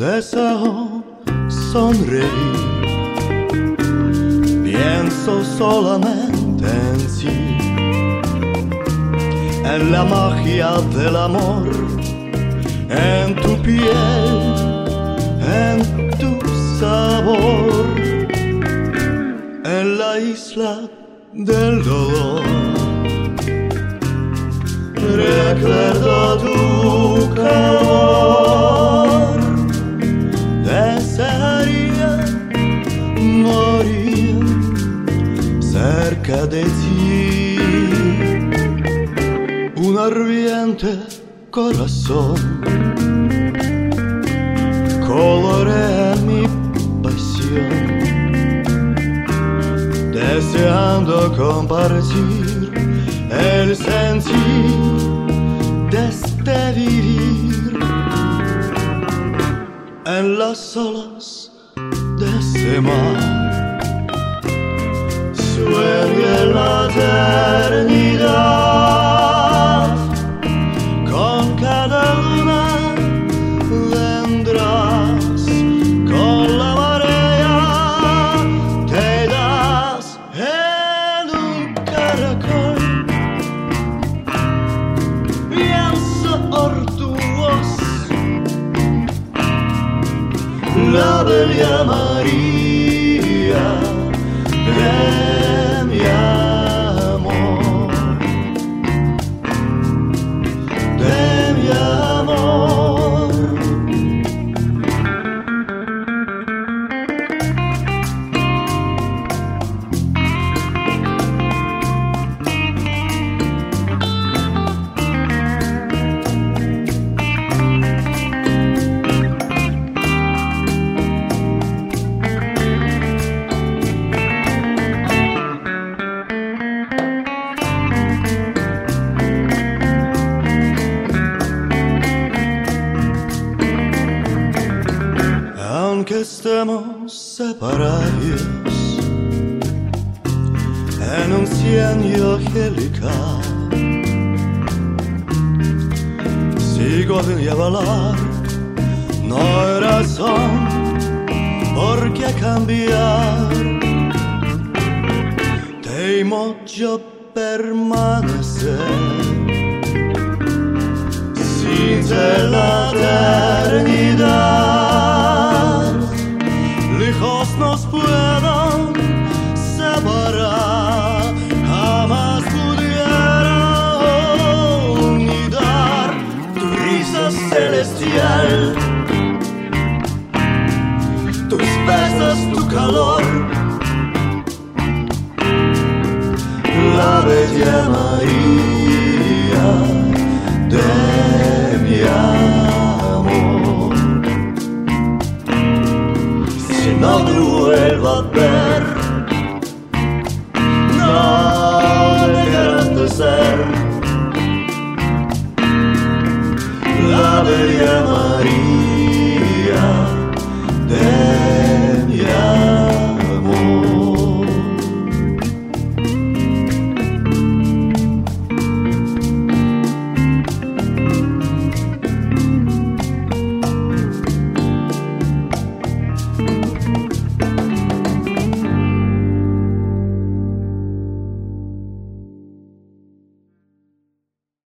Deseo sonreír, pienso solamente en sí, en la magia del amor, en tu piel, en tu sabor, en la isla del dolor. Recuerdo tu calor, desearía morir cerca de ti. Un ardiente corazón colorea mi pasión, deseando compartir el sentir de este vivir en las olas de ese mar. Sueña la eternidad, con cada luna vendrás, con la marea te das en un caracol. La bella María de mi amor, de mi amor. Aunque estemos separados en un cielo angelical, sigo de hablar, no hay razón por qué cambiar. Temo yo permanecer sin ser la eternidad. Lejos nos puedan separar, jamás pudieron unidar. Tu risa celestial, tus besos, tu calor, la bella María de mi amor. Si no te vuelvo a ver,